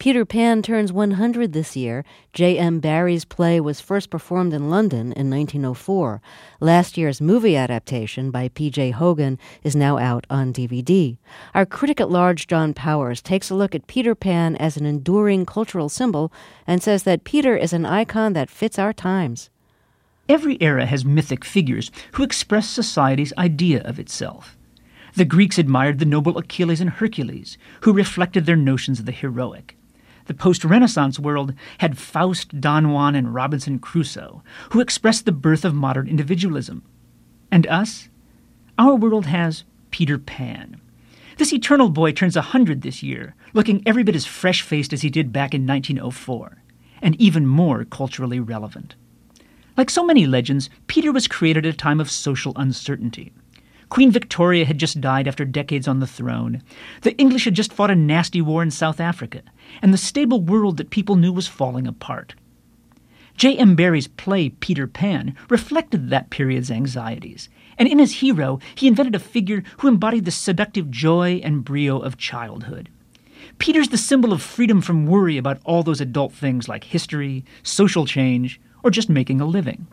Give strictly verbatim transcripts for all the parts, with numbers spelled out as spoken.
Peter Pan turns one hundred this year. J M Barrie's play was first performed in London in nineteen oh four. Last year's movie adaptation by P J Hogan is now out on D V D. Our critic at large, John Powers, takes a look at Peter Pan as an enduring cultural symbol and says that Peter is an icon that fits our times. Every era has mythic figures who express society's idea of itself. The Greeks admired the noble Achilles and Hercules, who reflected their notions of the heroic. The post-Renaissance world had Faust, Don Juan, and Robinson Crusoe, who expressed the birth of modern individualism. And us? Our world has Peter Pan. This eternal boy turns a hundred this year, looking every bit as fresh-faced as he did back in nineteen oh four, and even more culturally relevant. Like so many legends, Peter was created at a time of social uncertainty. Queen Victoria had just died after decades on the throne. The English had just fought a nasty war in South Africa, and the stable world that people knew was falling apart. J M Barrie's play Peter Pan reflected that period's anxieties, and in his hero, he invented a figure who embodied the seductive joy and brio of childhood. Peter's the symbol of freedom from worry about all those adult things like history, social change, or just making a living.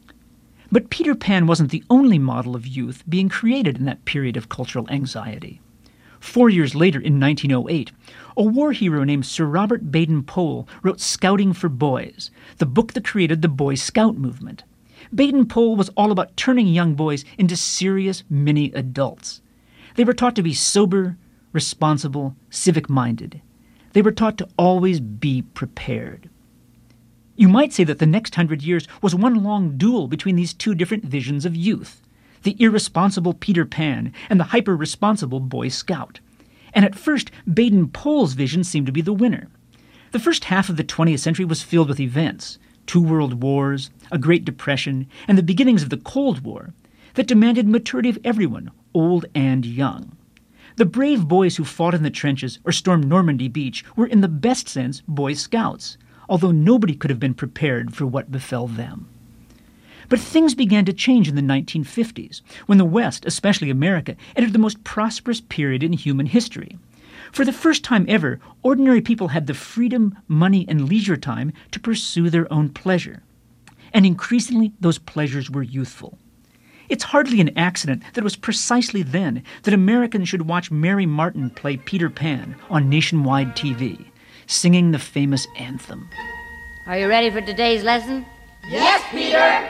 But Peter Pan wasn't the only model of youth being created in that period of cultural anxiety. Four years later, in nineteen oh eight, a war hero named Sir Robert Baden-Powell wrote Scouting for Boys, the book that created the Boy Scout movement. Baden-Powell was all about turning young boys into serious mini-adults. They were taught to be sober, responsible, civic-minded. They were taught to always be prepared. You might say that the next hundred years was one long duel between these two different visions of youth, the irresponsible Peter Pan and the hyper-responsible Boy Scout. And at first, Baden-Powell's vision seemed to be the winner. The first half of the twentieth century was filled with events, two world wars, a Great Depression, and the beginnings of the Cold War, that demanded maturity of everyone, old and young. The brave boys who fought in the trenches or stormed Normandy Beach were in the best sense Boy Scouts, although nobody could have been prepared for what befell them. But things began to change in the nineteen fifties, when the West, especially America, entered the most prosperous period in human history. For the first time ever, ordinary people had the freedom, money, and leisure time to pursue their own pleasure. And increasingly, those pleasures were youthful. It's hardly an accident that it was precisely then that Americans should watch Mary Martin play Peter Pan on nationwide T V, singing the famous anthem. Are you ready for today's lesson? Yes, Peter!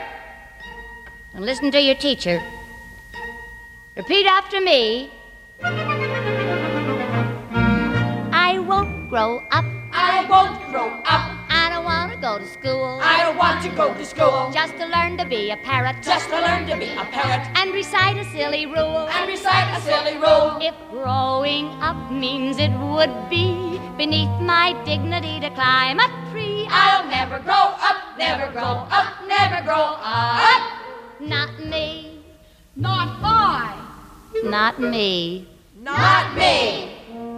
And listen to your teacher. Repeat after me. I won't grow up. I won't grow up. I don't want to go to school. I don't want to go to school. Just to learn to be a parrot. Just to learn to be a parrot. And recite a silly rule. And recite a silly rule. If growing up means it would be beneath my dignity to climb a tree, I'll never grow up, never grow up, never grow up. Not me. Not I. Not me. Not me.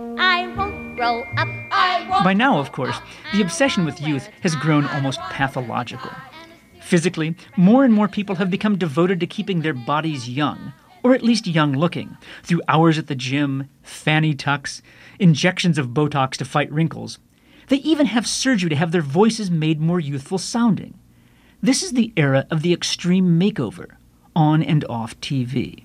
I won't grow up. I won't. By now, of course, the obsession with youth has grown almost pathological. Physically, more and more people have become devoted to keeping their bodies young, or at least young-looking, through hours at the gym, fanny tucks, injections of Botox to fight wrinkles. They even have surgery to have their voices made more youthful sounding. This is the era of the extreme makeover, on and off T V.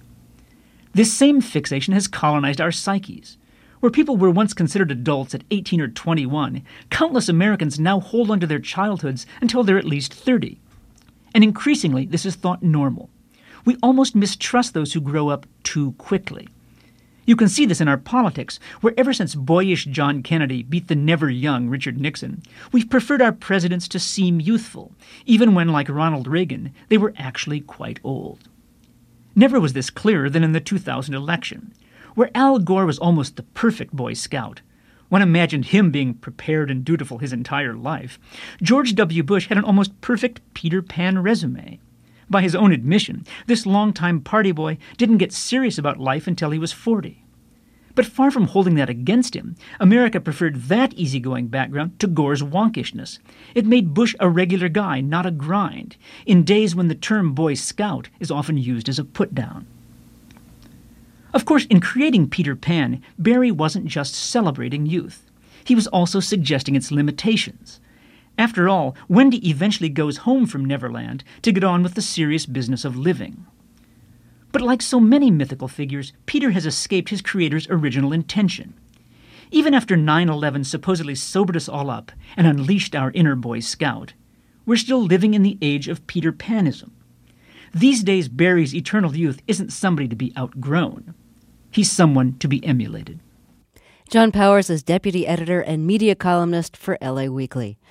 This same fixation has colonized our psyches. Where people were once considered adults at eighteen or twenty-one, countless Americans now hold on to their childhoods until they're at least thirty. And increasingly, this is thought normal. We almost mistrust those who grow up too quickly. You can see this in our politics, where ever since boyish John Kennedy beat the never-young Richard Nixon, we've preferred our presidents to seem youthful, even when, like Ronald Reagan, they were actually quite old. Never was this clearer than in the two thousand election, where Al Gore was almost the perfect Boy Scout. One imagined him being prepared and dutiful his entire life. George W. Bush had an almost perfect Peter Pan resume. By his own admission, this longtime party boy didn't get serious about life until he was forty. But far from holding that against him, America preferred that easygoing background to Gore's wonkishness. It made Bush a regular guy, not a grind, in days when the term Boy Scout is often used as a put-down. Of course, in creating Peter Pan, Barrie wasn't just celebrating youth. he was also suggesting its limitations. After all, Wendy eventually goes home from Neverland to get on with the serious business of living. But like so many mythical figures, Peter has escaped his creator's original intention. Even after nine eleven supposedly sobered us all up and unleashed our inner Boy Scout, we're still living in the age of Peter Panism. These days, Barrie's eternal youth isn't somebody to be outgrown. He's someone to be emulated. John Powers is deputy editor and media columnist for L A Weekly.